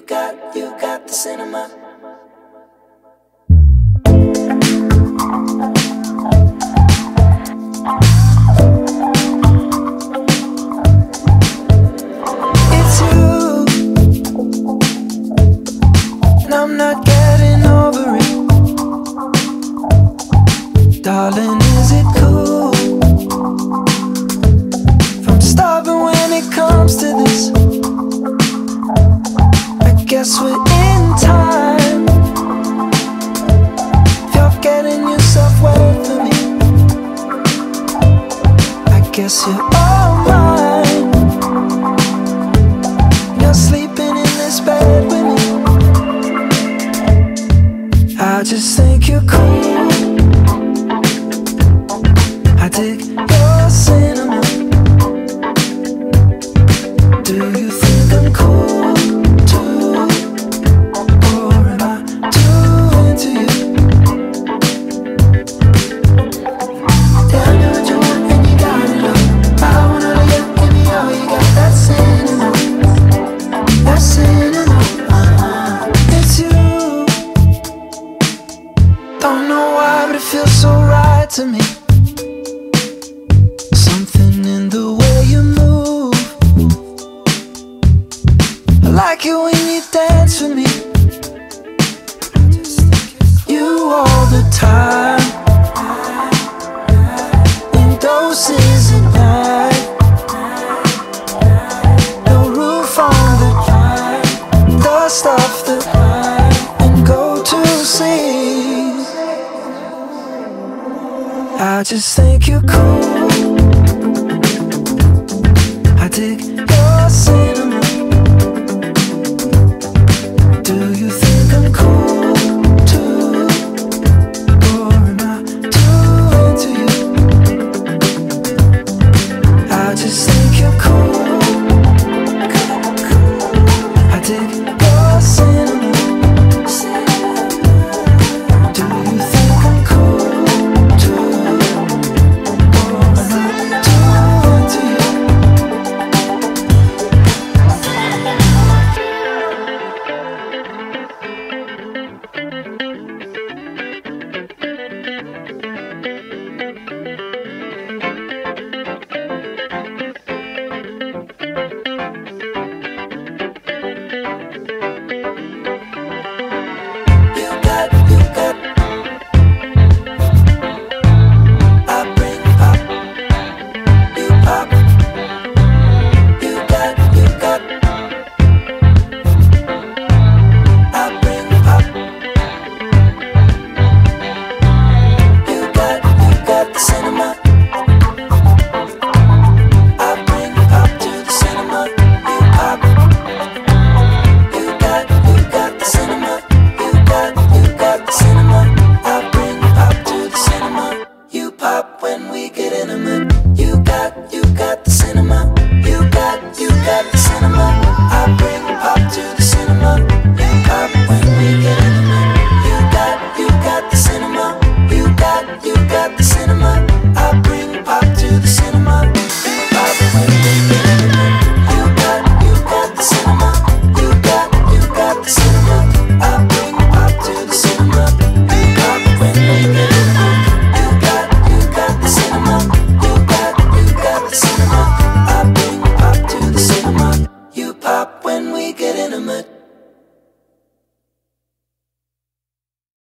got the cinema. It's you, and I'm not getting over it. Darling, is it cool if I'm stubborn when it comes to this? I guess we're in time. If you're getting yourself wet for me, I guess you're all mine. You're sleeping in this bed with me. I just think you're cool. I dig your cinema. Do you think I'm cool too? Or am I too into you? Tell me what you want and you got it all. I wanna lay up, give me all you got. That cinema, that cinema. It's you. Don't know why, but it feels so right to me. Something in the way you move. I like it when you dance with me. You all the time, in doses at night. No roof on the drive, dust off the high and go to sleep. I just think you're cool. I dig your cinema. Do you think